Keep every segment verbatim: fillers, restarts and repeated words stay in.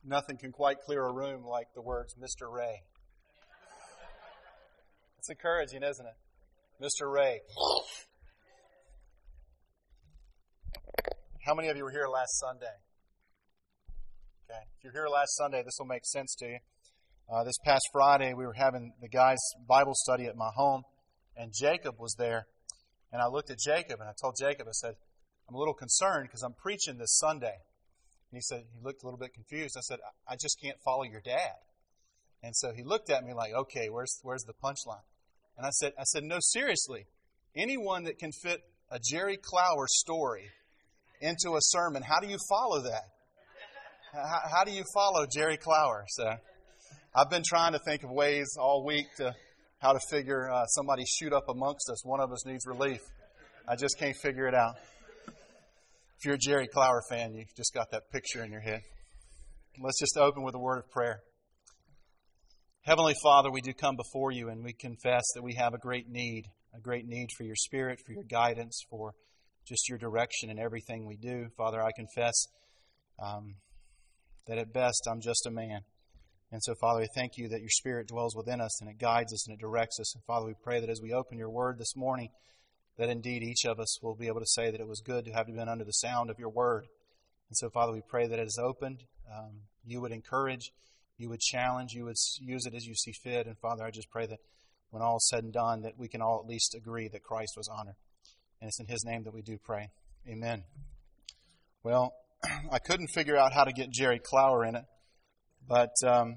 Nothing can quite clear a room like the words Mister Ray. It's encouraging, isn't it? Mister Ray. How many of you were here last Sunday? Okay. If you're here last Sunday, this will make sense to you. Uh, this past Friday, we were having the guys' Bible study at my home, and Jacob was there. And I looked at Jacob, and I told Jacob, I said, I'm a little concerned because I'm preaching this Sunday. And he said, he looked a little bit confused. I said, I just can't follow your dad. And so he looked at me like, okay, where's where's the punchline? And I said, I said, no, seriously, anyone that can fit a Jerry Clower story into a sermon, how do you follow that? How, how do you follow Jerry Clower? So I've been trying to think of ways all week to how to figure uh, somebody shoot up amongst us. One of us needs relief. I just can't figure it out. If you're a Jerry Clower fan, you've just got that picture in your head. Let's just open with a word of prayer. Heavenly Father, we do come before you and we confess that we have a great need, a great need for your Spirit, for your guidance, for just your direction in everything we do. Father, I confess um, that at best I'm just a man. And so, Father, I thank you that your Spirit dwells within us and it guides us and it directs us. And Father, we pray that as we open your word this morning, that indeed each of us will be able to say that it was good to have been under the sound of your word. And so, Father, we pray that it is opened. Um, you would encourage, you would challenge, you would use it as you see fit. And Father, I just pray that when all is said and done, that we can all at least agree that Christ was honored. And it's in his name that we do pray. Amen. Well, I couldn't figure out how to get Jerry Clower in it, but um,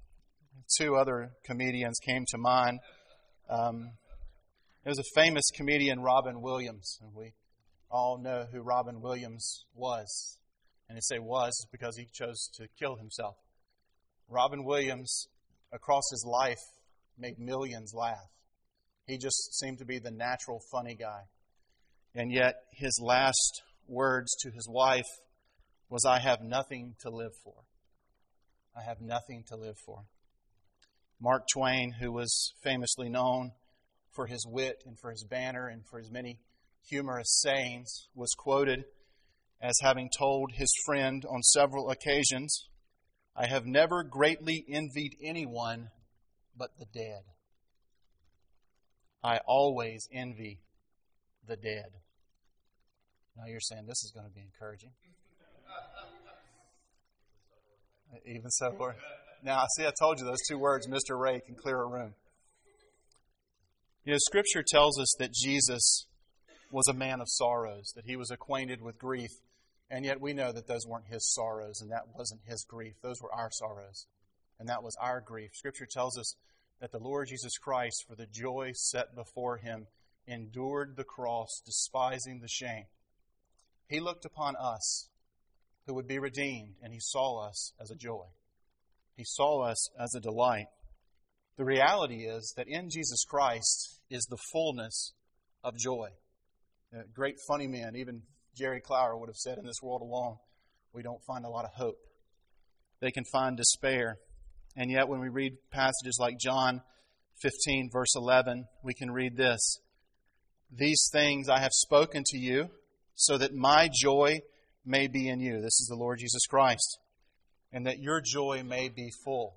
two other comedians came to mind. Um, There's a famous comedian, Robin Williams, and we all know who Robin Williams was. And I say was because he chose to kill himself. Robin Williams, across his life, made millions laugh. He just seemed to be the natural funny guy. And yet his last words to his wife was, I have nothing to live for. I have nothing to live for. Mark Twain, who was famously known for his wit and for his banter and for his many humorous sayings, was quoted as having told his friend on several occasions, I have never greatly envied anyone but the dead. I always envy the dead. Now you're saying this is going to be encouraging. Even so, Lord. Now, see, I told you those two words, Mister Ray, can clear a room. You know, Scripture tells us that Jesus was a man of sorrows, that he was acquainted with grief, and yet we know that those weren't his sorrows, and that wasn't his grief. Those were our sorrows, and that was our grief. Scripture tells us that the Lord Jesus Christ, for the joy set before him, endured the cross, despising the shame. He looked upon us, who would be redeemed, and he saw us as a joy. He saw us as a delight. The reality is that in Jesus Christ is the fullness of joy. Uh, great funny men, even Jerry Clower would have said, in this world alone, we don't find a lot of hope. They can find despair. And yet when we read passages like John fifteen, verse eleven, we can read this. These things I have spoken to you, so that my joy may be in you. This is the Lord Jesus Christ. And that your joy may be full.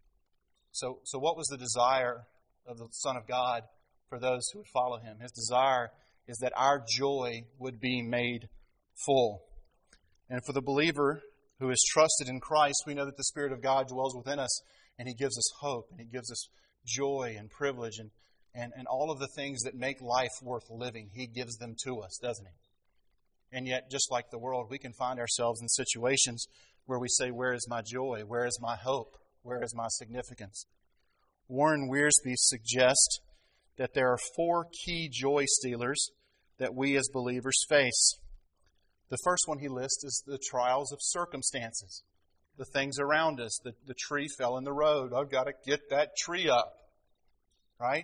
So, so what was the desire of the Son of God for those who would follow him? His desire is that our joy would be made full. And for the believer who is trusted in Christ, we know that the Spirit of God dwells within us, and he gives us hope, and he gives us joy and privilege, and, and, and all of the things that make life worth living. He gives them to us, doesn't he? And yet, just like the world, we can find ourselves in situations where we say, where is my joy? Where is my hope? Where is my significance? Warren Wiersbe suggests that there are four key joy stealers that we as believers face. The first one he lists is the trials of circumstances. The things around us. The, the tree fell in the road. I've got to get that tree up. Right?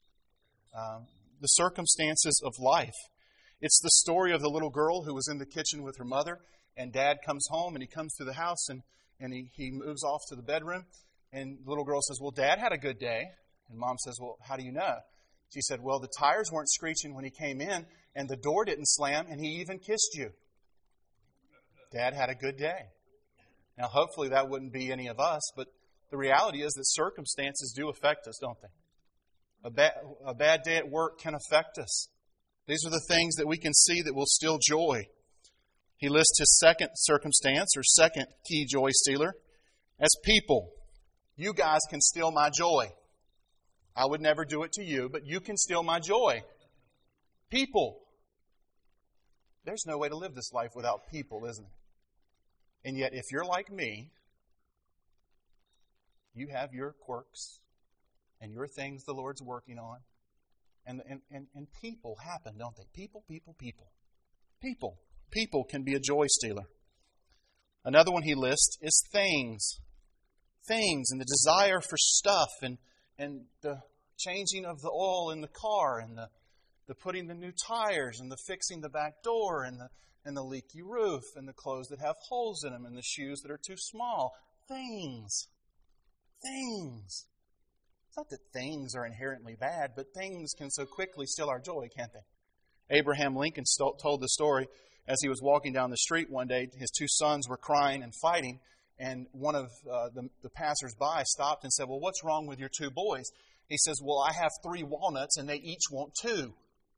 Um, the circumstances of life. It's the story of the little girl who was in the kitchen with her mother, and Dad comes home, and he comes to the house, and, and he, he moves off to the bedroom, and the little girl says, well, Dad had a good day. And Mom says, well, how do you know? She said, well, the tires weren't screeching when he came in, and the door didn't slam, and he even kissed you. Dad had a good day. Now, hopefully that wouldn't be any of us, but the reality is that circumstances do affect us, don't they? A bad, a bad day at work can affect us. These are the things that we can see that will steal joy. He lists his second circumstance, or second key joy stealer, as people. You guys can steal my joy. I would never do it to you, but you can steal my joy. People. There's no way to live this life without people, isn't it? And yet, if you're like me, you have your quirks and your things the Lord's working on. And, and, and, and people happen, don't they? People, people, people. People. People can be a joy stealer. Another one he lists is things. Things and the desire for stuff and, and the changing of the oil in the car and the, the putting the new tires and the fixing the back door and the, and the leaky roof and the clothes that have holes in them and the shoes that are too small. Things. Things. It's not that things are inherently bad, but things can so quickly steal our joy, can't they? Abraham Lincoln told the story as he was walking down the street one day. His two sons were crying and fighting, and one of uh, the, the passers-by stopped and said, "Well, what's wrong with your two boys?" He says, "Well, I have three walnuts, and they each want two."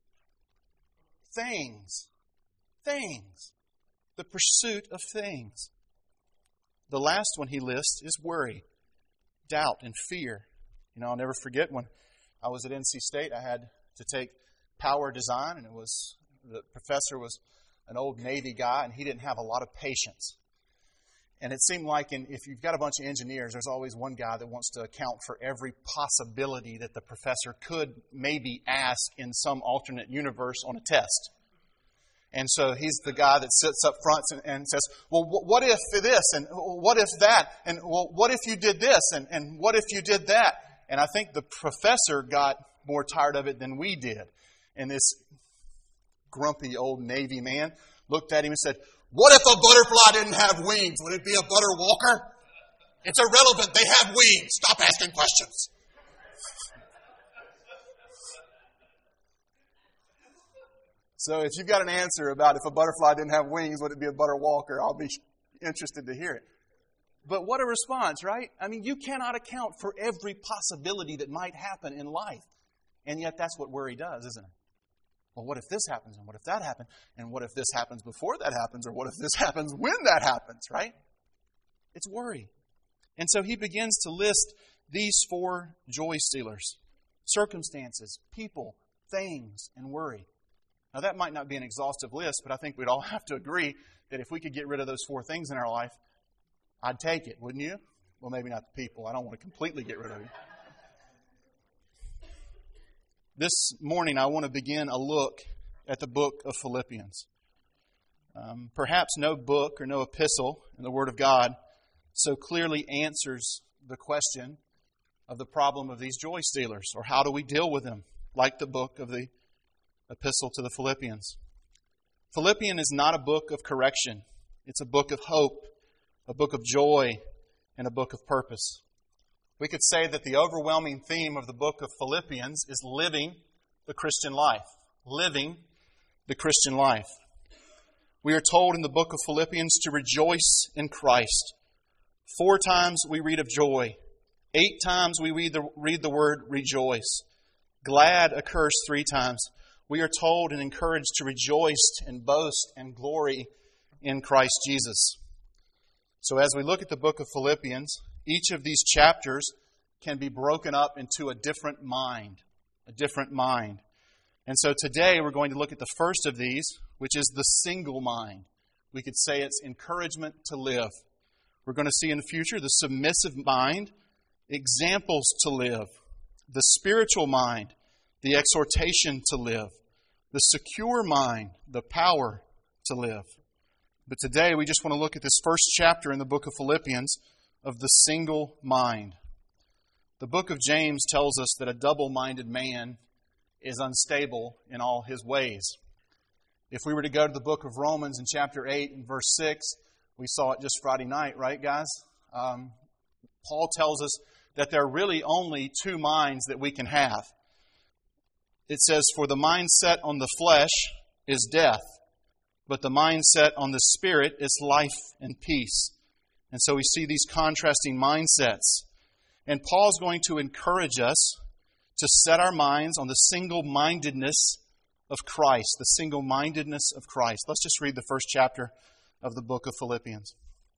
Things. Things. The pursuit of things. The last one he lists is worry, doubt, and fear. You know, I'll never forget when I was at N C State, I had to take power design, and it was the professor was an old Navy guy, and he didn't have a lot of patience. And it seemed like in, if you've got a bunch of engineers, there's always one guy that wants to account for every possibility that the professor could maybe ask in some alternate universe on a test. And so he's the guy that sits up front and, and says, "Well, what if this? And what if that? And well, what if you did this? And, and what if you did that?" And I think the professor got more tired of it than we did. And this grumpy old Navy man looked at him and said, "What if a butterfly didn't have wings? Would it be a butter walker? It's irrelevant. They have wings. Stop asking questions." So if you've got an answer about if a butterfly didn't have wings, would it be a butter walker? I'll be interested to hear it. But what a response, right? I mean, you cannot account for every possibility that might happen in life. And yet that's what worry does, isn't it? Well, what if this happens? And what if that happens? And what if this happens before that happens? Or what if this happens when that happens, right? It's worry. And so he begins to list these four joy stealers: circumstances, people, things, and worry. Now, that might not be an exhaustive list, but I think we'd all have to agree that if we could get rid of those four things in our life, I'd take it, wouldn't you? Well, maybe not the people. I don't want to completely get rid of it. This morning, I want to begin a look at the book of Philippians. Um, perhaps no book or no epistle in the Word of God so clearly answers the question of the problem of these joy stealers, or how do we deal with them, like the book of the Epistle to the Philippians. Philippians is not a book of correction. It's a book of hope, a book of joy, and a book of purpose. We could say that the overwhelming theme of the book of Philippians is living the Christian life. Living the Christian life. We are told in the book of Philippians to rejoice in Christ. Four times we read of joy. Eight times we read the, read the word rejoice. Glad occurs three times. We are told and encouraged to rejoice and boast and glory in Christ Jesus. So as we look at the book of Philippians, each of these chapters can be broken up into a different mind. A different mind. And so today we're going to look at the first of these, which is the single mind. We could say it's encouragement to live. We're going to see in the future the submissive mind, examples to live, the spiritual mind, the exhortation to live, the secure mind, the power to live. But today we just want to look at this first chapter in the book of Philippians of the single mind. The book of James tells us that a double-minded man is unstable in all his ways. If we were to go to the book of Romans in chapter eight and verse six, we saw it just Friday night, right, guys? Um, Paul tells us that there are really only two minds that we can have. It says, "For the mindset on the flesh is death, but the mindset on the Spirit is life and peace." And so we see these contrasting mindsets. And Paul's going to encourage us to set our minds on the single-mindedness of Christ, the single-mindedness of Christ. Let's just read the first chapter of the book of Philippians.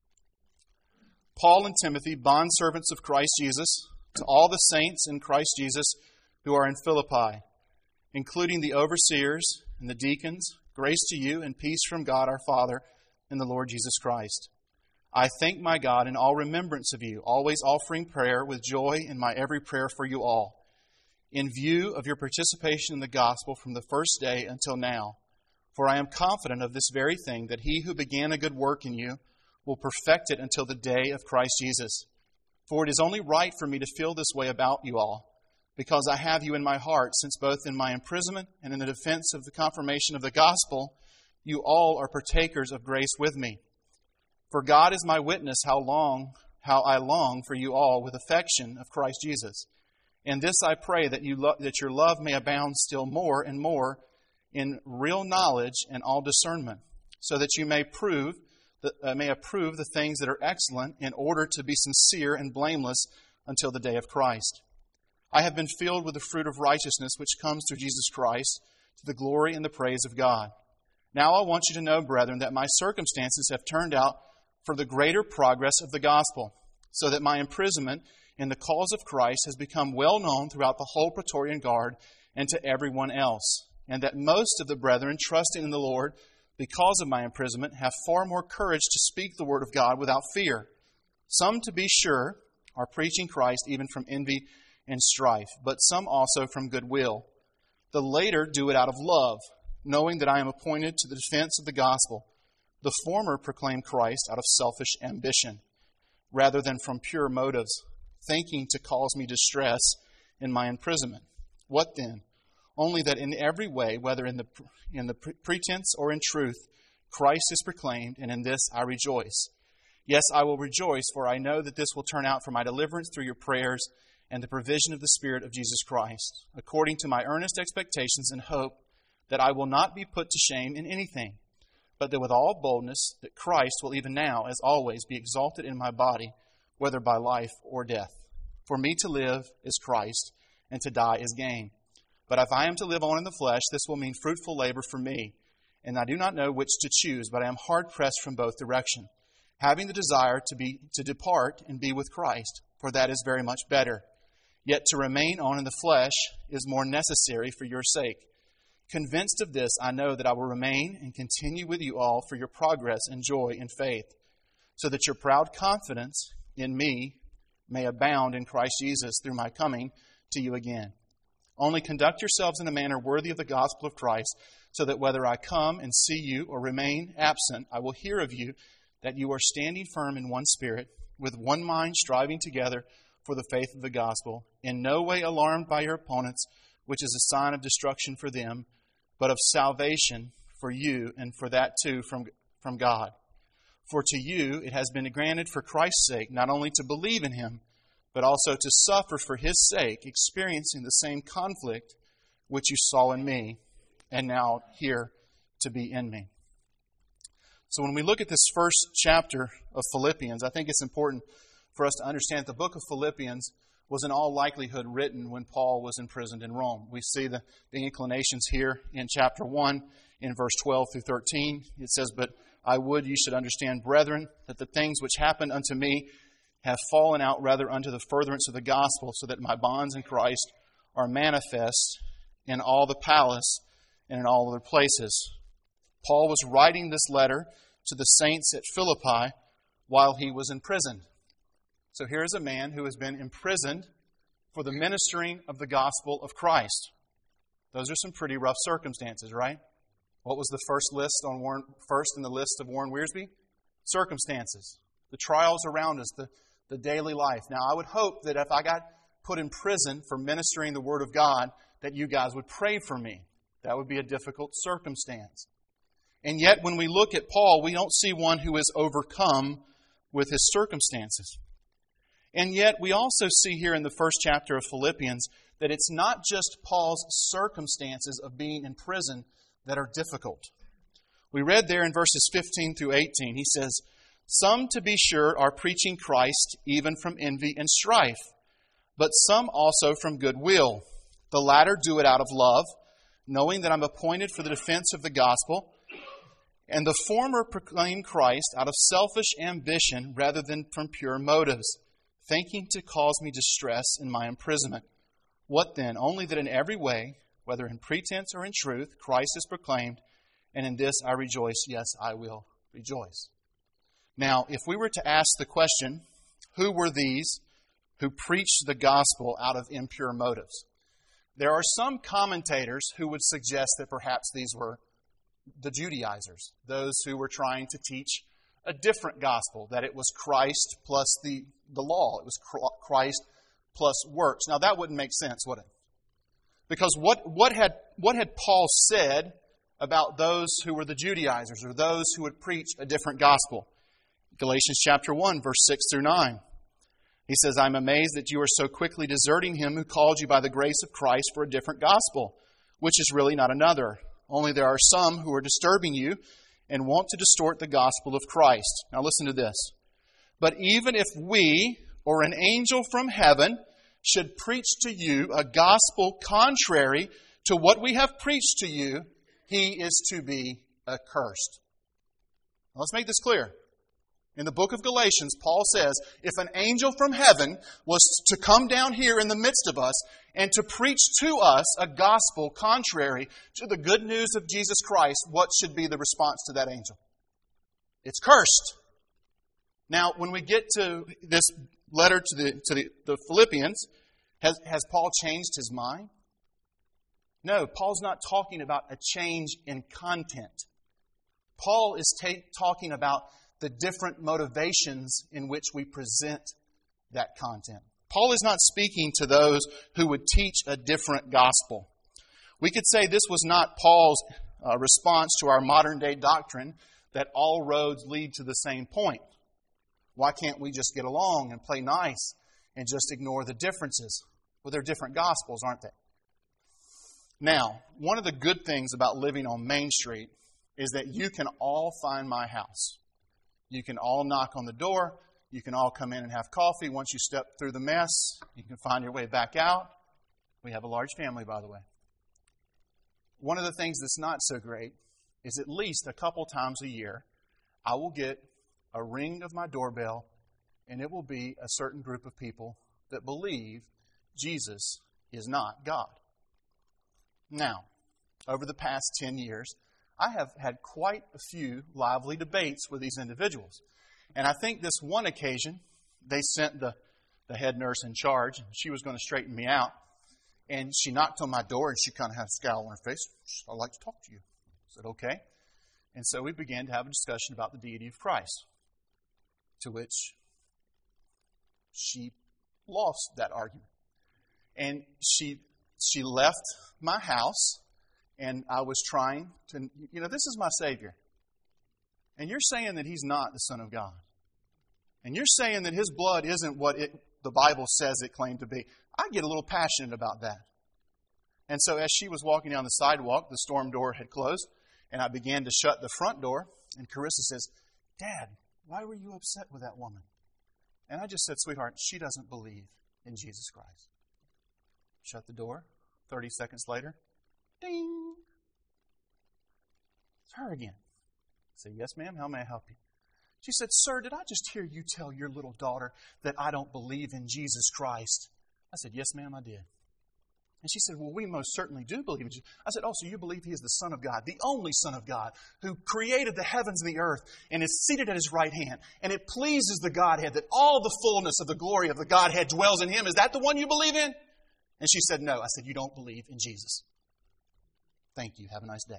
Paul and Timothy, bondservants of Christ Jesus, to all the saints in Christ Jesus who are in Philippi, including the overseers and the deacons, grace to you and peace from God our Father and the Lord Jesus Christ. I thank my God in all remembrance of you, always offering prayer with joy in my every prayer for you all, in view of your participation in the gospel from the first day until now. For I am confident of this very thing, that he who began a good work in you will perfect it until the day of Christ Jesus. For it is only right for me to feel this way about you all, because I have you in my heart, since both in my imprisonment and in the defense of the confirmation of the gospel, you all are partakers of grace with me. For God is my witness how long, how I long for you all with affection of Christ Jesus. And this I pray, that you lo- that your love may abound still more and more in real knowledge and all discernment, so that you may prove that, uh, may approve the things that are excellent, in order to be sincere and blameless until the day of Christ. I have been filled with the fruit of righteousness which comes through Jesus Christ, to the glory and the praise of God. Now I want you to know, brethren, that my circumstances have turned out for the greater progress of the gospel, so that my imprisonment in the cause of Christ has become well known throughout the whole Praetorian Guard and to everyone else, and that most of the brethren, trusting in the Lord because of my imprisonment, have far more courage to speak the word of God without fear. Some, to be sure, are preaching Christ even from envy and strife, but some also from goodwill. The later do it out of love, knowing that I am appointed to the defense of the gospel. The former proclaim Christ out of selfish ambition, rather than from pure motives, thinking to cause me distress in my imprisonment. What then? Only that in every way, whether in the in the pretense or in truth, Christ is proclaimed, and in this I rejoice. Yes, I will rejoice, for I know that this will turn out for my deliverance through your prayers and the provision of the Spirit of Jesus Christ, according to my earnest expectations and hope that I will not be put to shame in anything, but that with all boldness that Christ will even now, as always, be exalted in my body, whether by life or death. For me to live is Christ, and to die is gain. But if I am to live on in the flesh, this will mean fruitful labor for me. And I do not know which to choose, but I am hard-pressed from both directions, having the desire to be to depart and be with Christ, for that is very much better. Yet to remain on in the flesh is more necessary for your sake. Convinced of this, I know that I will remain and continue with you all for your progress and joy in faith, so that your proud confidence in me may abound in Christ Jesus through my coming to you again. Only conduct yourselves in a manner worthy of the gospel of Christ, so that whether I come and see you or remain absent, I will hear of you that you are standing firm in one spirit, with one mind striving together for the faith of the gospel, in no way alarmed by your opponents, which is a sign of destruction for them, but of salvation for you, and for that too from, from God. For to you it has been granted for Christ's sake not only to believe in him, but also to suffer for his sake, experiencing the same conflict which you saw in me, and now hear to be in me. So when we look at this first chapter of Philippians, I think it's important for us to understand that the book of Philippians was in all likelihood written when Paul was imprisoned in Rome. We see the, the inclinations here in chapter one, in verse twelve through thirteen. It says, "But I would you should understand, brethren, that the things which happened unto me have fallen out rather unto the furtherance of the gospel, so that my bonds in Christ are manifest in all the palace and in all other places." Paul was writing this letter to the saints at Philippi while he was in prison. So here's a man who has been imprisoned for the ministering of the gospel of Christ. Those are some pretty rough circumstances, right? What was the first list on Warren, first in the list of Warren Wiersbe? Circumstances, the trials around us, the, the daily life. Now, I would hope that if I got put in prison for ministering the Word of God, that you guys would pray for me. That would be a difficult circumstance. And yet, when we look at Paul, we don't see one who is overcome with his circumstances. And yet, we also see here in the first chapter of Philippians that it's not just Paul's circumstances of being in prison that are difficult. We read there in verses fifteen through eighteen, he says, Some, to be sure, are preaching Christ even from envy and strife, but some also from goodwill. The latter do it out of love, knowing that I'm appointed for the defense of the gospel, and the former proclaim Christ out of selfish ambition rather than from pure motives, thinking to cause me distress in my imprisonment. What then? Only that in every way, whether in pretense or in truth, Christ is proclaimed, and in this I rejoice. Yes, I will rejoice. Now, if we were to ask the question, who were these who preached the gospel out of impure motives? There are some commentators who would suggest that perhaps these were the Judaizers, those who were trying to teach a different gospel, that it was Christ plus the, the law. It was Christ plus works. Now, that wouldn't make sense, would it? Because what, what, had, what had Paul said about those who were the Judaizers or those who would preach a different gospel? Galatians chapter one, verse six through nine. He says, I'm amazed that you are so quickly deserting him who called you by the grace of Christ for a different gospel, which is really not another. Only there are some who are disturbing you and want to distort the gospel of Christ. Now listen to this. But even if we or an angel from heaven should preach to you a gospel contrary to what we have preached to you, he is to be accursed. Now let's make this clear. In the book of Galatians, Paul says, if an angel from heaven was to come down here in the midst of us and to preach to us a gospel contrary to the good news of Jesus Christ, what should be the response to that angel? It's cursed. Now, when we get to this letter to the, to the, the Philippians, has, has Paul changed his mind? No, Paul's not talking about a change in content. Paul is ta- talking about the different motivations in which we present that content. Paul is not speaking to those who would teach a different gospel. We could say this was not Paul's uh, response to our modern day doctrine that all roads lead to the same point. Why can't we just get along and play nice and just ignore the differences? Well, they're different gospels, aren't they? Now, one of the good things about living on Main Street is that you can all find my house. You can all knock on the door. You can all come in and have coffee. Once you step through the mess, you can find your way back out. We have a large family, by the way. One of the things that's not so great is at least a couple times a year, I will get a ring of my doorbell, and it will be a certain group of people that believe Jesus is not God. Now, over the past ten years, I have had quite a few lively debates with these individuals. And I think this one occasion, they sent the, the head nurse in charge, and she was going to straighten me out. And she knocked on my door, and she kind of had a scowl on her face. I'd like to talk to you. I said, okay. And so we began to have a discussion about the deity of Christ, to which she lost that argument. And she she left my house. And I was trying to, you know, this is my Savior. And you're saying that He's not the Son of God. And you're saying that His blood isn't what it, the Bible says it claimed to be. I get a little passionate about that. And so as she was walking down the sidewalk, the storm door had closed, and I began to shut the front door. And Carissa says, Dad, why were you upset with that woman? And I just said, sweetheart, she doesn't believe in Jesus Christ. Shut the door. thirty seconds later, ding. It's her again. I said, yes, ma'am, how may I help you? She said, sir, did I just hear you tell your little daughter that I don't believe in Jesus Christ? I said, yes, ma'am, I did. And she said, well, we most certainly do believe in Jesus. I said, oh, so you believe He is the Son of God, the only Son of God, who created the heavens and the earth and is seated at His right hand. And it pleases the Godhead that all the fullness of the glory of the Godhead dwells in Him. Is that the one you believe in? And she said, no. I said, you don't believe in Jesus. Thank you. Have a nice day.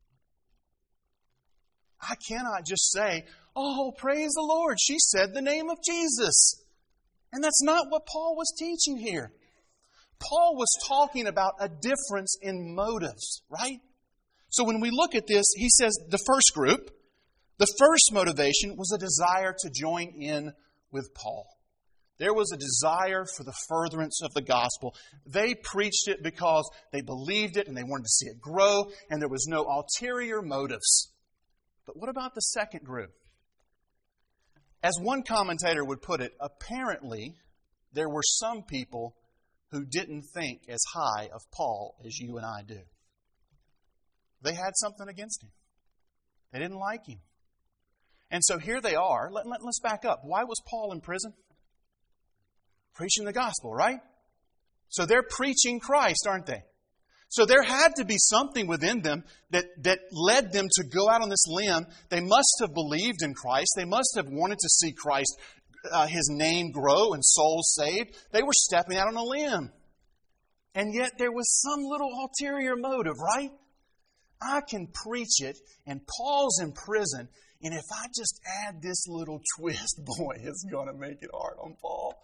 I cannot just say, oh, praise the Lord. She said the name of Jesus. And that's not what Paul was teaching here. Paul was talking about a difference in motives, right? So when we look at this, he says the first group, the first motivation was a desire to join in with Paul. There was a desire for the furtherance of the gospel. They preached it because they believed it and they wanted to see it grow, and there was no ulterior motives. But what about the second group? As one commentator would put it, apparently there were some people who didn't think as high of Paul as you and I do. They had something against him. They didn't like him. And so here they are. Let, let, let's back up. Why was Paul in prison? Preaching the gospel, right? So they're preaching Christ, aren't they? So there had to be something within them that, that led them to go out on this limb. They must have believed in Christ. They must have wanted to see Christ, uh, His name grow and souls saved. They were stepping out on a limb. And yet there was some little ulterior motive, right? I can preach it, and Paul's in prison, and if I just add this little twist, boy, it's going to make it hard on Paul.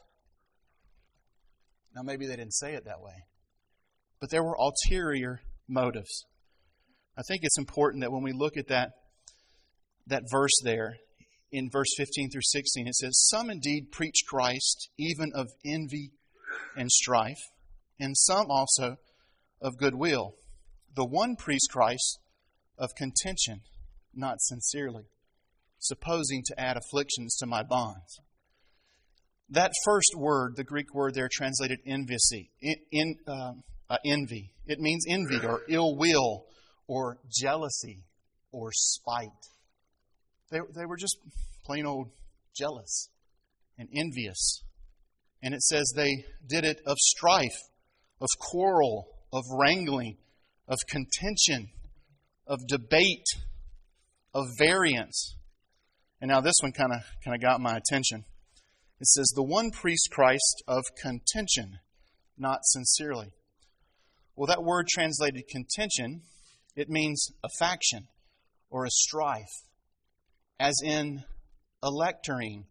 Now, maybe they didn't say it that way, but there were ulterior motives. I think it's important that when we look at that, that verse there, in verse fifteen through sixteen, it says, "Some indeed preach Christ, even of envy and strife, and some also of goodwill. The one preached Christ of contention, not sincerely, supposing to add afflictions to my bonds." That first word, the Greek word there translated envy, in, in, uh, uh, envy. It means envy or ill will or jealousy or spite. They, they were just plain old jealous and envious. And it says they did it of strife, of quarrel, of wrangling, of contention, of debate, of variance. And now this one kind of kind of got my attention. It says, "The one preached Christ of contention, not sincerely." Well, that word translated contention, it means a faction or a strife, as in electoring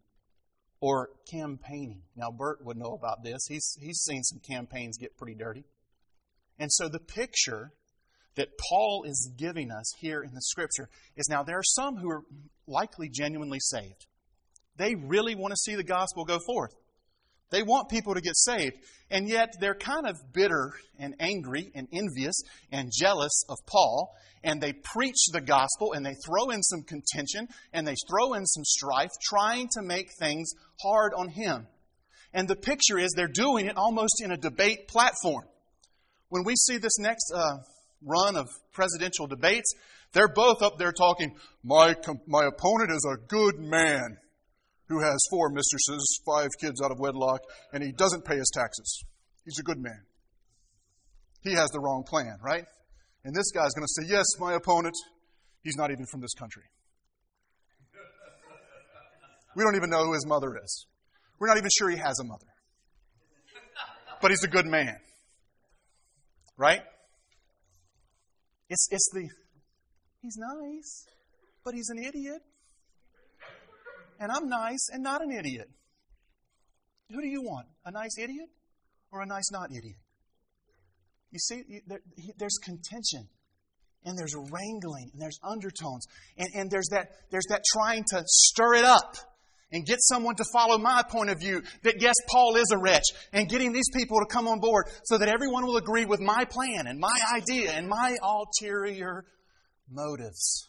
or campaigning. Now, Bert would know about this. He's, he's seen some campaigns get pretty dirty. And so the picture that Paul is giving us here in the Scripture is, now there are some who are likely genuinely saved. They really want to see the gospel go forth. They want people to get saved. And yet they're kind of bitter and angry and envious and jealous of Paul. And they preach the gospel and they throw in some contention and they throw in some strife, trying to make things hard on him. And the picture is they're doing it almost in a debate platform. When we see this next uh, run of presidential debates, they're both up there talking, my, my opponent is a good man who has four mistresses, five kids out of wedlock, and he doesn't pay his taxes. He's a good man. He has the wrong plan, right? And this guy's going to say, yes, my opponent, he's not even from this country. We don't even know who his mother is. We're not even sure he has a mother. But he's a good man. Right? It's, it's the, he's nice, but he's an idiot. And I'm nice and not an idiot. Who do you want? A nice idiot or a nice not idiot? You see, there, there's contention and there's wrangling and there's undertones and, and there's that there's that trying to stir it up and get someone to follow my point of view that yes, Paul is a wretch, and getting these people to come on board so that everyone will agree with my plan and my idea and my ulterior motives.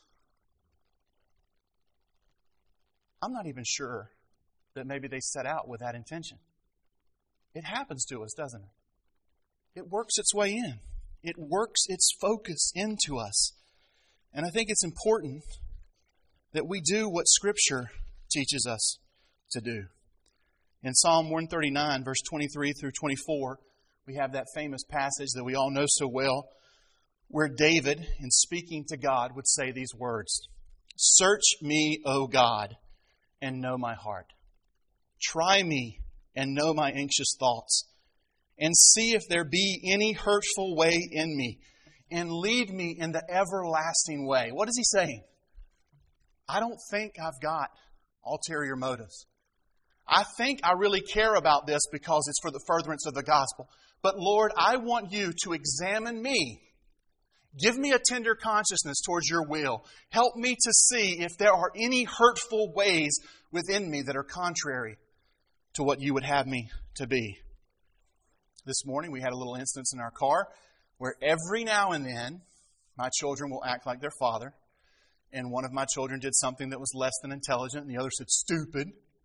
I'm not even sure that maybe they set out with that intention. It happens to us, doesn't it? It works its way in. It works its focus into us. And I think it's important that we do what Scripture teaches us to do. In Psalm one thirty-nine, verse twenty-three through twenty-four, we have that famous passage that we all know so well, where David, in speaking to God, would say these words, "Search me, O God, and know my heart. Try me and know my anxious thoughts, and see if there be any hurtful way in me, and lead me in the everlasting way." What is he saying? I don't think I've got ulterior motives. I think I really care about this because it's for the furtherance of the gospel. But Lord, I want you to examine me. Give me a tender consciousness towards your will. Help me to see if there are any hurtful ways within me that are contrary to what you would have me to be. This morning we had a little instance in our car where every now and then my children will act like their father, and one of my children did something that was less than intelligent and the other said stupid.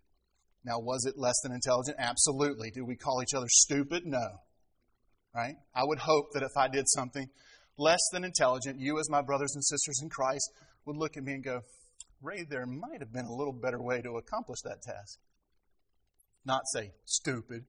Now, was it less than intelligent? Absolutely. Do we call each other stupid? No. Right? I would hope that if I did something less than intelligent, you as my brothers and sisters in Christ would look at me and go, Ray, there might have been a little better way to accomplish that task. Not say, stupid.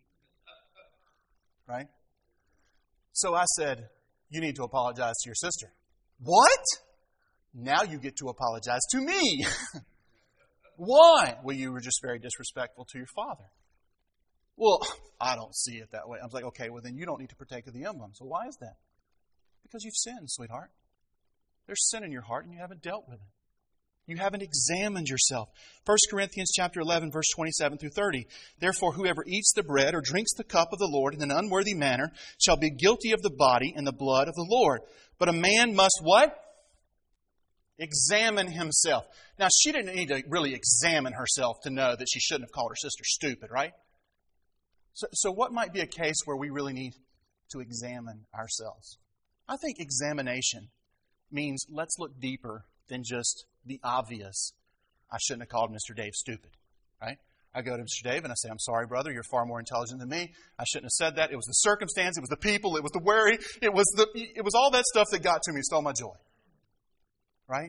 Right? So I said, you need to apologize to your sister. What? Now you get to apologize to me. Why? Well, you were just very disrespectful to your father. Well, I don't see it that way. I was like, okay, well then you don't need to partake of the emblem. So why is that? Because you've sinned, sweetheart. There's sin in your heart and you haven't dealt with it. You haven't examined yourself. First Corinthians chapter eleven, verse twenty-seven through thirty. Therefore, whoever eats the bread or drinks the cup of the Lord in an unworthy manner shall be guilty of the body and the blood of the Lord. But a man must what? Examine himself. Now, she didn't need to really examine herself to know that she shouldn't have called her sister stupid, right? So, so what might be a case where we really need to examine ourselves? I think examination means let's look deeper than just the obvious. I shouldn't have called Mister Dave stupid, right? I go to Mister Dave and I say, I'm sorry, brother, you're far more intelligent than me. I shouldn't have said that. It was the circumstance, it was the people, it was the worry, it was the it was all that stuff that got to me, stole my joy. Right?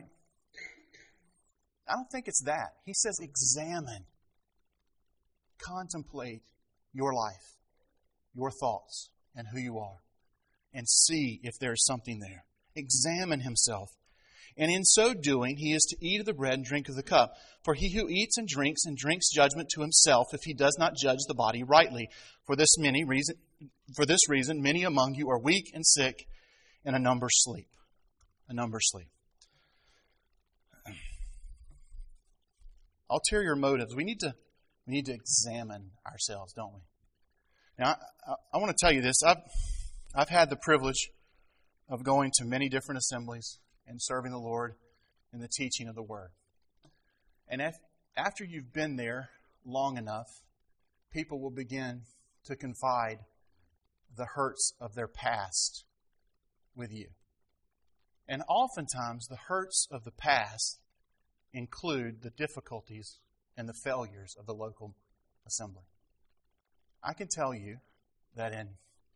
I don't think it's that. He says examine. Contemplate your life, your thoughts, and who you are. And see if there is something there. Examine himself. And in so doing, he is to eat of the bread and drink of the cup. For he who eats and drinks and drinks judgment to himself, if he does not judge the body rightly. For this many reason, for this reason, many among you are weak and sick, and a number sleep. A number sleep. Ulterior motives. We need to we need to examine ourselves, don't we? Now, I, I, I want to tell you this. I've I've had the privilege of going to many different assemblies and serving the Lord in the teaching of the Word. And if, after you've been there long enough, people will begin to confide the hurts of their past with you. And oftentimes, the hurts of the past include the difficulties and the failures of the local assembly. I can tell you that in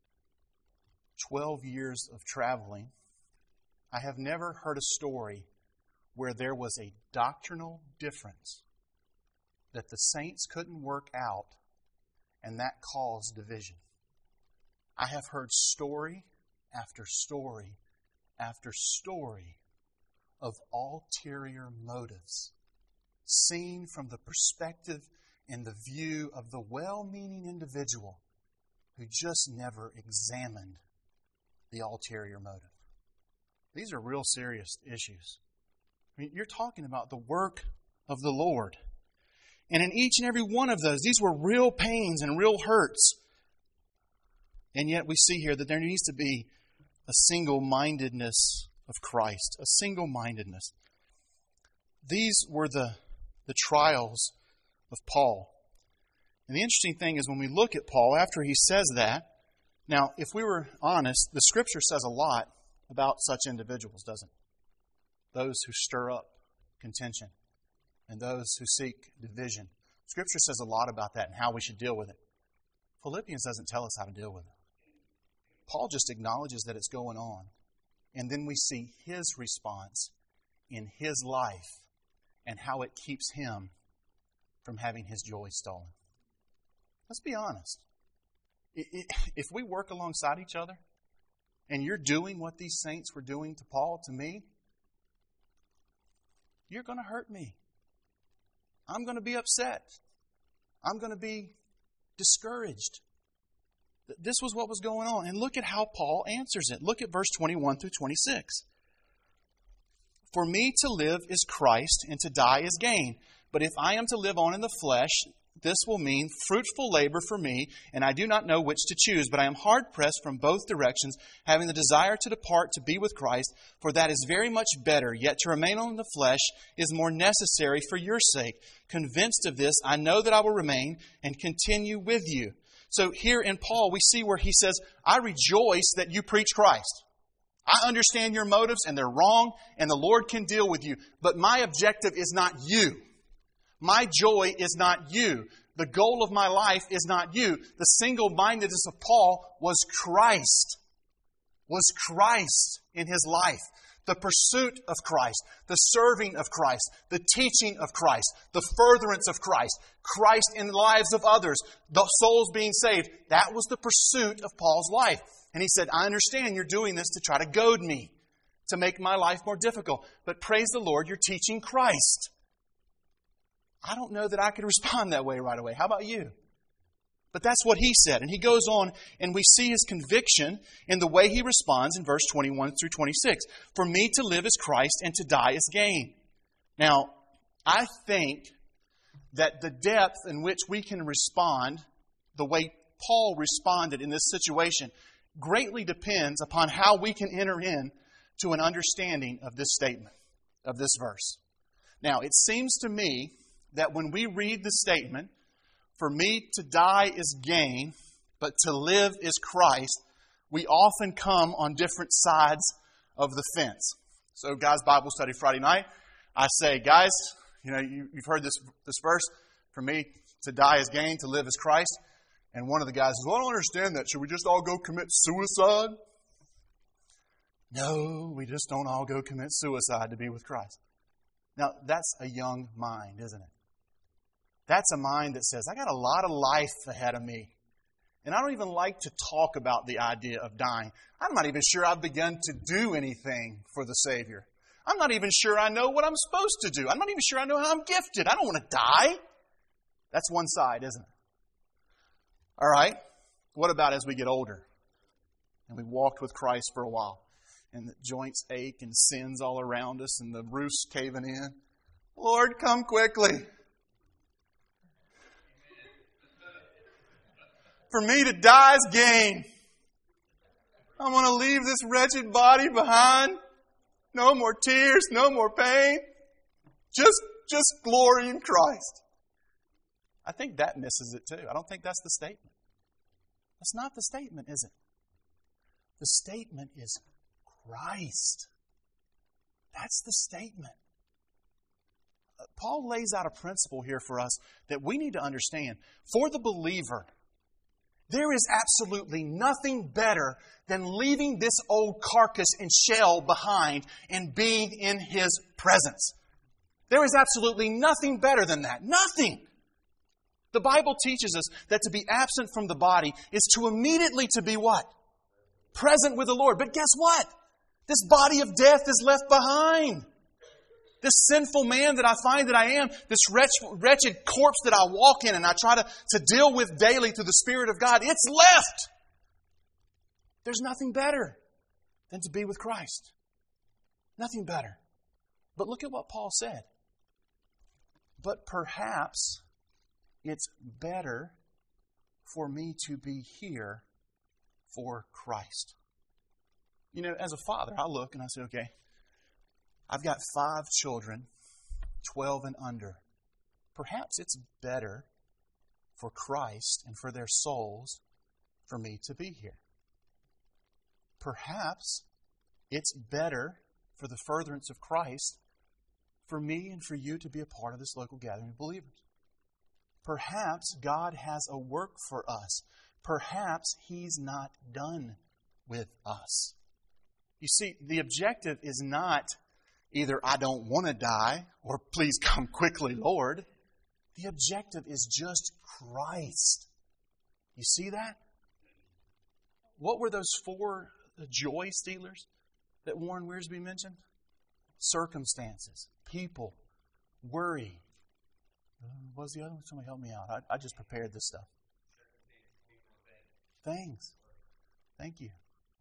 twelve years of traveling, I have never heard a story where there was a doctrinal difference that the saints couldn't work out and that caused division. I have heard story after story after story of ulterior motives, seen from the perspective and the view of the well-meaning individual who just never examined the ulterior motive. These are real serious issues. I mean, you're talking about the work of the Lord. And in each and every one of those, these were real pains and real hurts. And yet we see here that there needs to be a single-mindedness of Christ, a single-mindedness. These were the, the trials of Paul. And the interesting thing is when we look at Paul, after he says that, now, if we were honest, the Scripture says a lot about such individuals, doesn't it? Those who stir up contention and those who seek division. Scripture says a lot about that and how we should deal with it. Philippians doesn't tell us how to deal with it. Paul just acknowledges that it's going on. And then we see his response in his life and how it keeps him from having his joy stolen. Let's be honest. If we work alongside each other and you're doing what these saints were doing to Paul, to me, you're going to hurt me. I'm going to be upset. I'm going to be discouraged. This was what was going on. And look at how Paul answers it. Look at verse twenty-one through twenty-six. For me to live is Christ, and to die is gain. But if I am to live on in the flesh, this will mean fruitful labor for me, and I do not know which to choose. But I am hard-pressed from both directions, having the desire to depart to be with Christ, for that is very much better. Yet to remain on the flesh is more necessary for your sake. Convinced of this, I know that I will remain and continue with you. So here in Paul, we see where he says, I rejoice that you preach Christ. I understand your motives and they're wrong, and the Lord can deal with you. But my objective is not you. My joy is not you. The goal of my life is not you. The single-mindedness of Paul was Christ. Was Christ in his life. The pursuit of Christ. The serving of Christ. The teaching of Christ. The furtherance of Christ. Christ in the lives of others. The souls being saved. That was the pursuit of Paul's life. And he said, I understand you're doing this to try to goad me. To make my life more difficult. But praise the Lord, you're teaching Christ. I don't know that I could respond that way right away. How about you? But that's what he said. And he goes on, and we see his conviction in the way he responds in verse twenty-one through twenty-six. For me to live is Christ, and to die is gain. Now, I think that the depth in which we can respond, the way Paul responded in this situation, greatly depends upon how we can enter in to an understanding of this statement, of this verse. Now, it seems to me that when we read the statement, for me to die is gain, but to live is Christ, we often come on different sides of the fence. So, guys, Bible study Friday night, I say, guys, you know, you, you've heard this, this verse, for me to die is gain, to live is Christ. And one of the guys says, well, I don't understand that. Should we just all go commit suicide? No, we just don't all go commit suicide to be with Christ. Now, that's a young mind, isn't it? That's a mind that says, I got a lot of life ahead of me. And I don't even like to talk about the idea of dying. I'm not even sure I've begun to do anything for the Savior. I'm not even sure I know what I'm supposed to do. I'm not even sure I know how I'm gifted. I don't want to die. That's one side, isn't it? All right. What about as we get older? And we walked with Christ for a while. And the joints ache and sins all around us and the roof's caving in. Lord, come quickly. For me to die is gain. I want to leave this wretched body behind. No more tears, no more pain. Just, just glory in Christ. I think that misses it too. I don't think that's the statement. That's not the statement, is it? The statement is Christ. That's the statement. Paul lays out a principle here for us that we need to understand. For the believer, there is absolutely nothing better than leaving this old carcass and shell behind and being in His presence. There is absolutely nothing better than that. Nothing. The Bible teaches us that to be absent from the body is to immediately to be what? Present with the Lord. But guess what? This body of death is left behind. This sinful man that I find that I am, this wretched, wretched corpse that I walk in and I try to, to deal with daily through the Spirit of God, it's left. There's nothing better than to be with Christ. Nothing better. But look at what Paul said. But perhaps it's better for me to be here for Christ. You know, as a father, I look and I say, okay, I've got five children, twelve and under. Perhaps it's better for Christ and for their souls for me to be here. Perhaps it's better for the furtherance of Christ for me and for you to be a part of this local gathering of believers. Perhaps God has a work for us. Perhaps He's not done with us. You see, the objective is not either I don't want to die or please come quickly, Lord. The objective is just Christ. You see that? What were those four joy stealers that Warren Wiersbe mentioned? Circumstances, people, worry. What was the other one? Somebody help me out. I, I just prepared this stuff. Things. Thank you.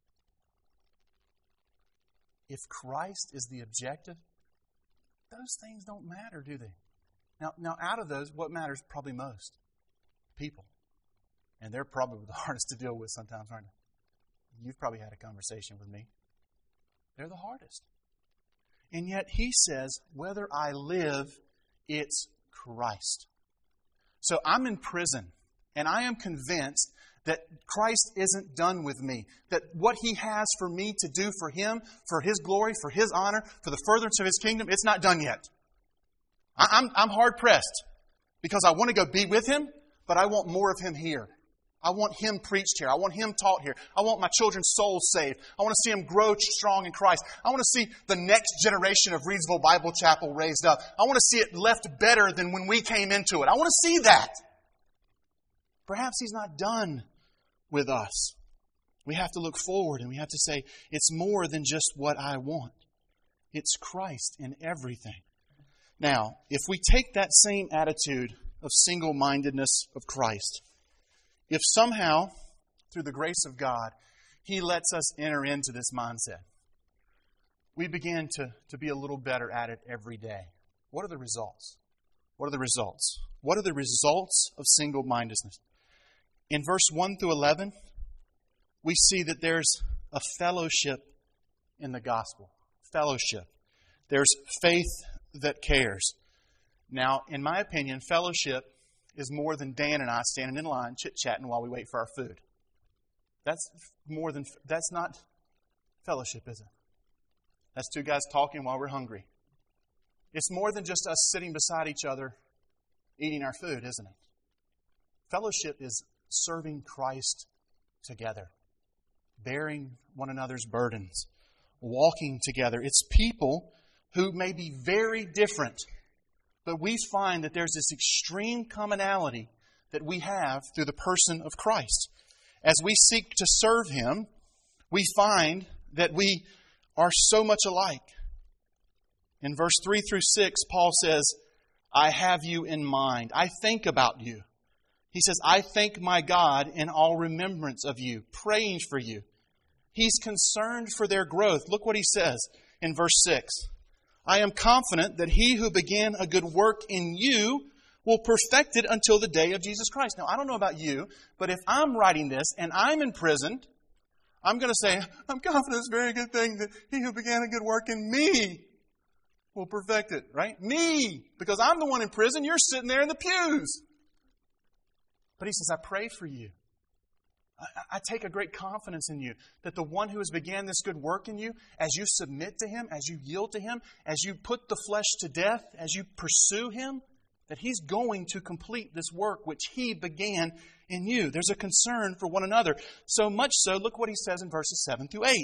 If Christ is the objective, those things don't matter, do they? Now, now, out of those, what matters probably most? People. And they're probably the hardest to deal with sometimes, aren't they? You've probably had a conversation with me. They're the hardest. And yet He says, whether I live, it's Christ. So I'm in prison, and I am convinced that Christ isn't done with me. That what He has for me to do for Him, for His glory, for His honor, for the furtherance of His kingdom, it's not done yet. I'm, I'm hard-pressed because I want to go be with Him, but I want more of Him here. I want Him preached here. I want Him taught here. I want my children's souls saved. I want to see them grow strong in Christ. I want to see the next generation of Reedsville Bible Chapel raised up. I want to see it left better than when we came into it. I want to see that. Perhaps He's not done with us. We have to look forward and we have to say, it's more than just what I want. It's Christ in everything. Now, if we take that same attitude of single-mindedness of Christ, if somehow, through the grace of God, He lets us enter into this mindset, we begin to, to be a little better at it every day. What are the results? What are the results? What are the results of single-mindedness? In verse one through eleven, we see that there's a fellowship in the gospel. Fellowship. There's faith that cares. Now, in my opinion, fellowship is more than Dan and I standing in line chit-chatting while we wait for our food. That's more than, that's not fellowship, is it? That's two guys talking while we're hungry. It's more than just us sitting beside each other eating our food, isn't it? Fellowship is serving Christ together, bearing one another's burdens, walking together. It's people who may be very different, but we find that there's this extreme commonality that we have through the person of Christ. As we seek to serve Him, we find that we are so much alike. In verse three through six, Paul says, I have you in mind. I think about you. He says, I thank my God in all remembrance of you, praying for you. He's concerned for their growth. Look what he says in verse six. I am confident that He who began a good work in you will perfect it until the day of Jesus Christ. Now, I don't know about you, but if I'm writing this and I'm imprisoned, I'm going to say, I'm confident it's a very good thing that He who began a good work in me will perfect it, right? Me! Because I'm the one in prison. You're sitting there in the pews. But he says, I pray for you. I, I take a great confidence in you that the one who has began this good work in you, as you submit to Him, as you yield to Him, as you put the flesh to death, as you pursue Him, that He's going to complete this work which He began in you. There's a concern for one another. So much so, look what he says in verses seven through eight.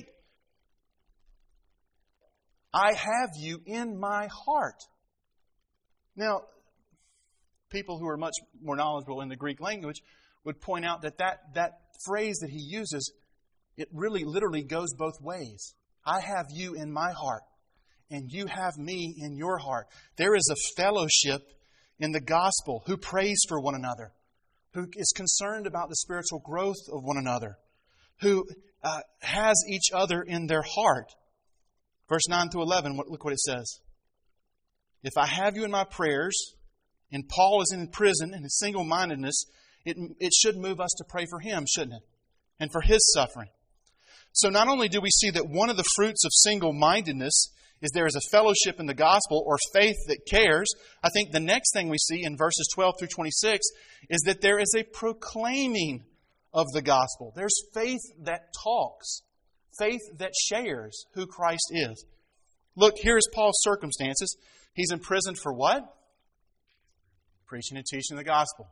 I have you in my heart. Now, people who are much more knowledgeable in the Greek language would point out that that, that phrase that he uses, it really literally goes both ways. I have you in my heart, and you have me in your heart. There is a fellowship in the gospel who prays for one another, who is concerned about the spiritual growth of one another, who uh, has each other in their heart. Verse nine through eleven, look what it says. If I have you in my prayers, and Paul is in prison and his single-mindedness, it, it should move us to pray for him, shouldn't it? And for his suffering. So not only do we see that one of the fruits of single-mindedness is there is a fellowship in the gospel or faith that cares, I think the next thing we see in verses twelve through twenty-six is that there is a proclaiming of the gospel. There's faith that talks, faith that shares who Christ is. Look, here's Paul's circumstances. He's imprisoned for what? Preaching and teaching the gospel.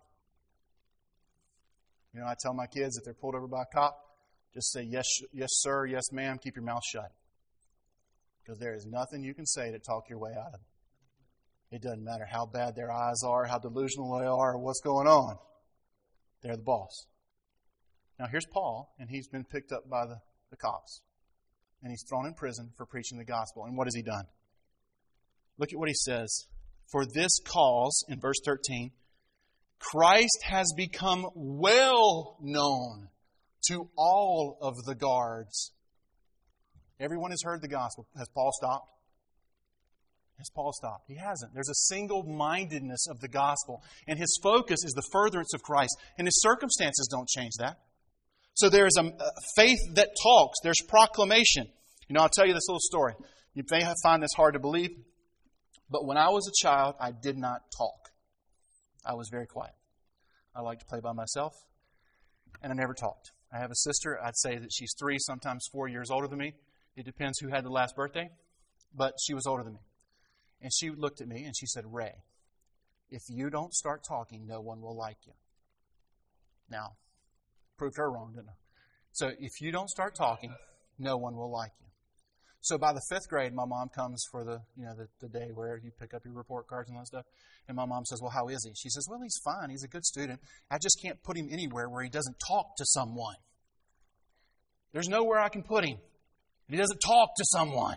You know, I tell my kids if they're pulled over by a cop, just say, yes, yes, sir, yes, ma'am, keep your mouth shut. Because there is nothing you can say to talk your way out of it. It doesn't matter how bad their eyes are, how delusional they are, or what's going on. They're the boss. Now, here's Paul, and he's been picked up by the, the cops. And he's thrown in prison for preaching the gospel. And what has he done? Look at what he says. For this cause, in verse thirteen, Christ has become well known to all of the guards. Everyone has heard the gospel. Has Paul stopped? Has Paul stopped? He hasn't. There's a single-mindedness of the gospel. And his focus is the furtherance of Christ. And his circumstances don't change that. So there is a faith that talks. There's proclamation. You know, I'll tell you this little story. You may find this hard to believe. But when I was a child, I did not talk. I was very quiet. I liked to play by myself. And I never talked. I have a sister. I'd say that she's three, sometimes four years older than me. It depends who had the last birthday. But she was older than me. And she looked at me and she said, Ray, if you don't start talking, no one will like you. Now, proved her wrong, didn't I? So if you don't start talking, no one will like you. So by the fifth grade, my mom comes for the, you know, the, the day where you pick up your report cards and that stuff. And my mom says, well, how is he? She says, well, he's fine. He's a good student. I just can't put him anywhere where he doesn't talk to someone. There's nowhere I can put him. He doesn't talk to someone.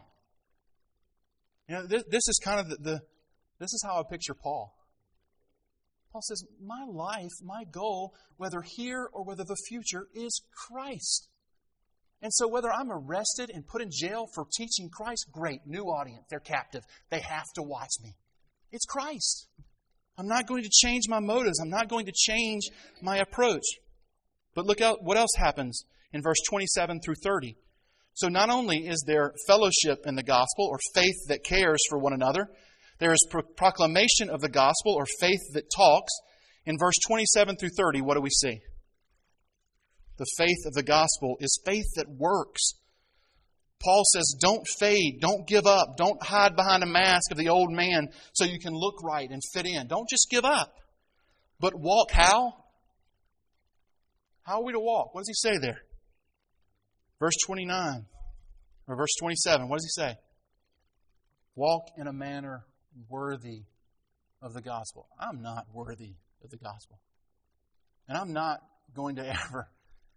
You know, this, this is kind of the, the, this is how I picture Paul. Paul says, my life, my goal, whether here or whether the future, is Christ. And so whether I'm arrested and put in jail for teaching Christ, great, new audience, they're captive. They have to watch me. It's Christ. I'm not going to change my motives. I'm not going to change my approach. But look out what else happens in verse twenty-seven through thirty. So not only is there fellowship in the gospel or faith that cares for one another, there is pro- proclamation of the gospel or faith that talks. In verse twenty-seven through thirty, what do we see? The faith of the gospel is faith that works. Paul says, don't fade, don't give up, don't hide behind a mask of the old man so you can look right and fit in. Don't just give up, but walk how? How are we to walk? What does he say there? Verse twenty-nine, or verse twenty-seven, what does he say? Walk in a manner worthy of the gospel. I'm not worthy of the gospel. And I'm not going to ever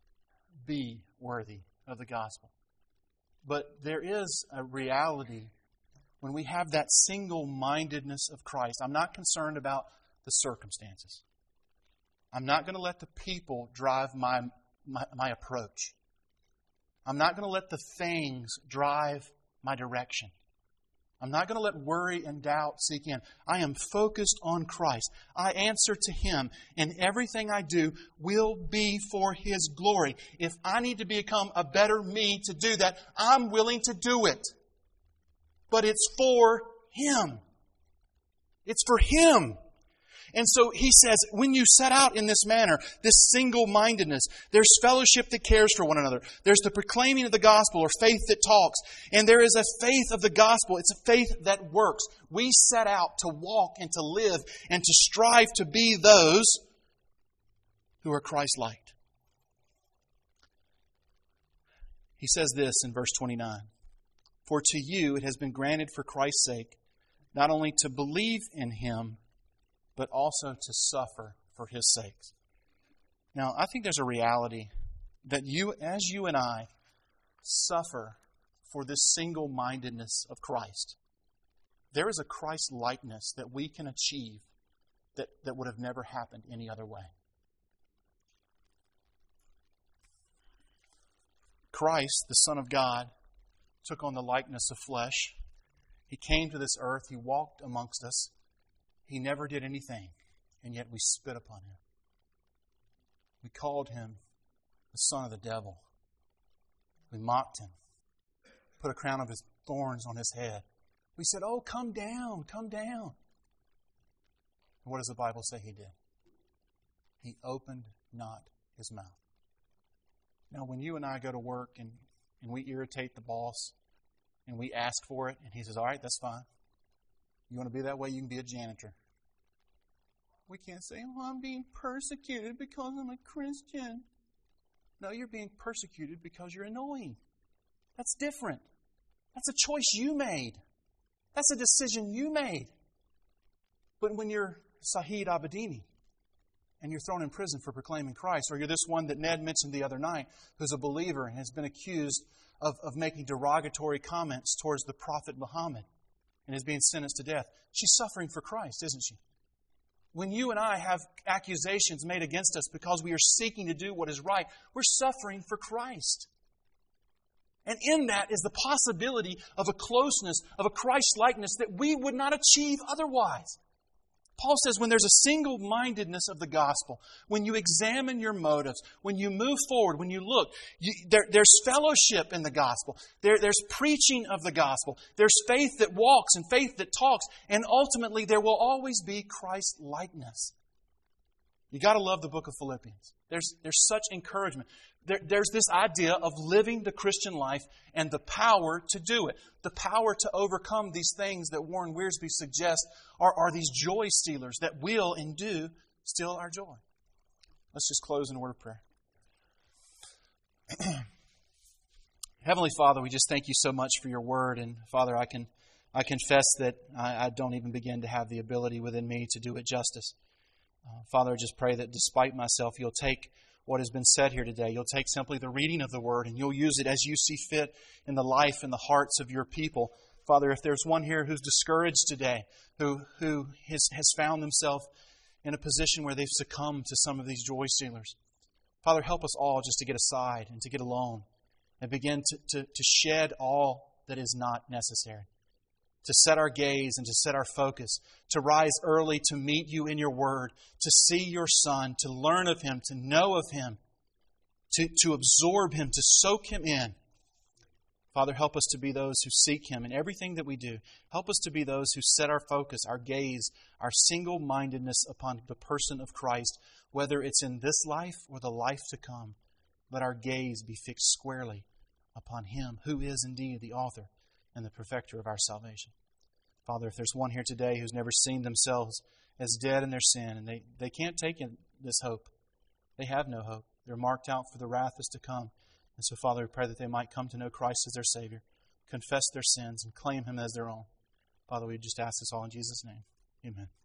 be worthy of the gospel. But there is a reality when we have that single-mindedness of Christ. I'm not concerned about the circumstances. I'm not going to let the people drive my, my, my approach. I'm not going to let the things drive my direction. I'm not going to let worry and doubt seek in. I am focused on Christ. I answer to Him, and everything I do will be for His glory. If I need to become a better me to do that, I'm willing to do it. But it's for Him. It's for Him. And so he says, when you set out in this manner, this single-mindedness, there's fellowship that cares for one another. There's the proclaiming of the gospel or faith that talks. And there is a faith of the gospel. It's a faith that works. We set out to walk and to live and to strive to be those who are Christ-like. He says this in verse twenty-nine. For to you it has been granted for Christ's sake, not only to believe in Him, but also to suffer for His sake. Now, I think there's a reality that you, as you and I, suffer for this single-mindedness of Christ. There is a Christ-likeness that we can achieve that, that would have never happened any other way. Christ, the Son of God, took on the likeness of flesh. He came to this earth. He walked amongst us. He never did anything, and yet we spit upon Him. We called Him the son of the devil. We mocked Him, put a crown of His thorns on His head. We said, oh, come down, come down. And what does the Bible say He did? He opened not His mouth. Now, when you and I go to work and, and we irritate the boss and we ask for it, and he says, all right, that's fine. You want to be that way, you can be a janitor. We can't say, oh, I'm being persecuted because I'm a Christian. No, you're being persecuted because you're annoying. That's different. That's a choice you made. That's a decision you made. But when you're Sahid Abedini and you're thrown in prison for proclaiming Christ, or you're this one that Ned mentioned the other night who's a believer and has been accused of, of making derogatory comments towards the Prophet Muhammad and is being sentenced to death, she's suffering for Christ, isn't she? When you and I have accusations made against us because we are seeking to do what is right, we're suffering for Christ. And in that is the possibility of a closeness, of a Christ-likeness that we would not achieve otherwise. Paul says when there's a single-mindedness of the gospel, when you examine your motives, when you move forward, when you look, you, there, there's fellowship in the gospel. There, there's preaching of the gospel. There's faith that walks and faith that talks. And ultimately, there will always be Christ-likeness. You got to love the book of Philippians. There's, there's such encouragement. There, there's this idea of living the Christian life and the power to do it. The power to overcome these things that Warren Wiersbe suggests are, are these joy stealers that will and do steal our joy. Let's just close in a word of prayer. Heavenly Father, we just thank you so much for your word. And Father, I can I confess that I, I don't even begin to have the ability within me to do it justice. Uh, Father, I just pray that despite myself, you'll take what has been said here today. You'll take simply the reading of the word and you'll use it as you see fit in the life and the hearts of your people. Father, if there's one here who's discouraged today, who, who has, has found themselves in a position where they've succumbed to some of these joy stealers, Father, help us all just to get aside and to get alone and begin to, to, to shed all that is not necessary. To set our gaze and to set our focus, to rise early to meet you in your word, to see your Son, to learn of Him, to know of Him, to, to absorb Him, to soak Him in. Father, help us to be those who seek Him in everything that we do. Help us to be those who set our focus, our gaze, our single-mindedness upon the person of Christ, whether it's in this life or the life to come. Let our gaze be fixed squarely upon Him who is indeed the author and the perfecter of our salvation. Father, if there's one here today who's never seen themselves as dead in their sin and they, they can't take in this hope, they have no hope. They're marked out for the wrath that's to come. And so, Father, we pray that they might come to know Christ as their Savior, confess their sins, and claim Him as their own. Father, we just ask this all in Jesus' name. Amen.